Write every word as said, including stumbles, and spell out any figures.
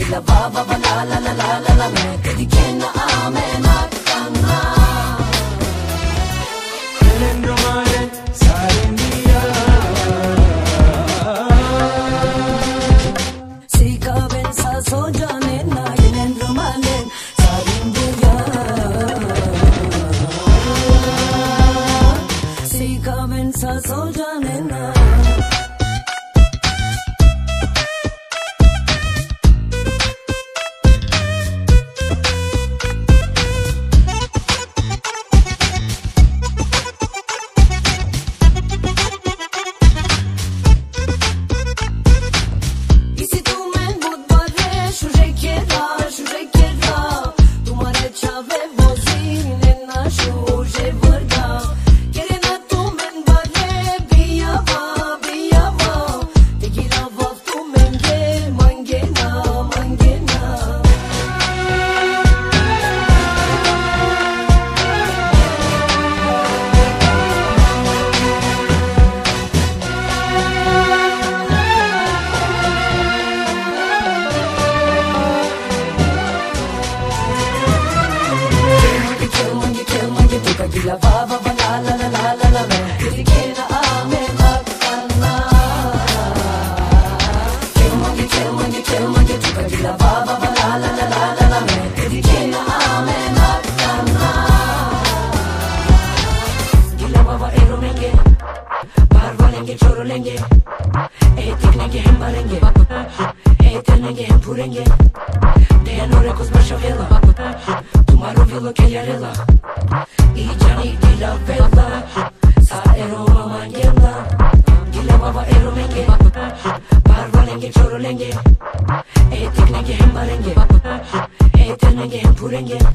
gilla va va va la la la la la la me kadi kenna amen akkanna Elendro mare sarendiya Sika ben sa so jane na elendro mare sarendiya Sika ben sa so jane na gilla va va va la la la la la la me kadi kenna amen akkanna kill monkey kill monkey kill monkey tuka gilla va va va la la la la la la me kadi kenna amen akkanna gilla va va ero menge parva lenge choro lenge etik lenge hem balenge eter lenge hem purenge de nore kos bashavela tumaro vilo ke yarela I Gianni gilla bella sa ero mamangella gilla baba ero menge parva lenge choro lenge etik lenge hem balenge eter lenge hem purenge